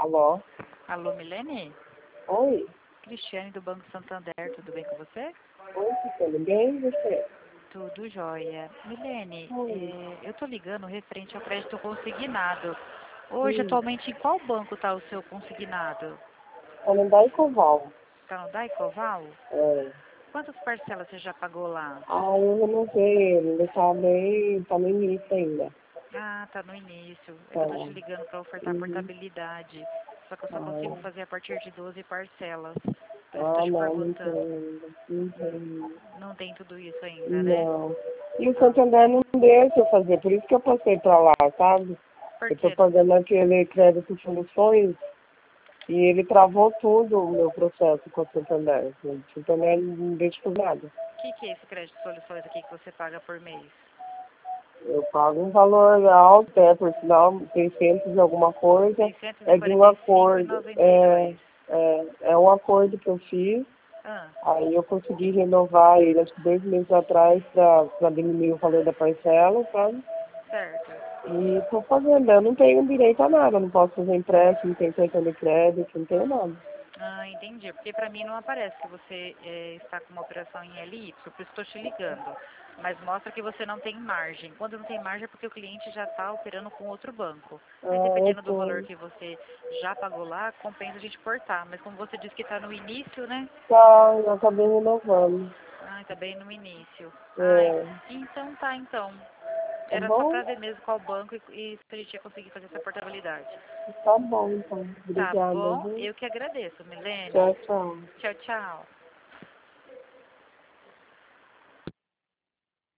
Alô? Alô, Milene? Oi? Cristiane do Banco Santander, tudo bem com você? Oi, tudo bem? E você? Tudo jóia. Milene, Oi. eu tô ligando referente ao crédito consignado. Hoje, Sim. atualmente, em qual banco está o seu consignado? Canindé e Coval. Está no Daicoval? É. Quantas parcelas você já pagou lá? Eu renovei ele. Ele tá no início ainda. Ah, tá no início. É que Tá. eu tô te ligando para ofertar Uhum. portabilidade. Só que eu só consigo Ah, fazer a partir de 12 parcelas. Por isso que eu tô te não tem perguntando. ainda. Não tem ainda. Não tem tudo isso ainda, né? Não. E o Ah, Santander não deixa eu fazer, por isso que eu passei pra lá, sabe? por Eu tô quê? pagando aquele crédito soluções e ele travou tudo o meu processo com o Santander. O Santander não deixa por nada. O que é esse crédito de soluções aqui que você paga por mês? Eu pago um valor alto, por sinal, 600 e alguma coisa. É de um acordo. 645,92. É um acordo que eu fiz. Ah, Aí eu consegui renovar ele acho que 2 meses atrás para diminuir o valor da parcela, sabe? certo. E estou pagando. Eu não tenho direito a nada. Não posso fazer empréstimo, não tenho cartão de crédito, não tenho nada. Ah, entendi. Porque para mim não aparece que você está com uma operação em LY, por isso estou te ligando. Mas mostra que você não tem margem. Quando não tem margem é porque o cliente já está operando com outro banco. Aí Eu dependendo do tô. valor que você já pagou lá, compensa a gente cortar. Mas como você disse que está no início, né? Tá, eu acabei renovando. Ah, está bem no início. Ai, É, então tá, então. tá Era só bom? para ver mesmo qual banco e se a gente ia conseguir fazer essa portabilidade. Tá bom, então. Tá Obrigada, bom? viu? Eu que agradeço, Milene. Tchau, tchau. Tchau, tchau.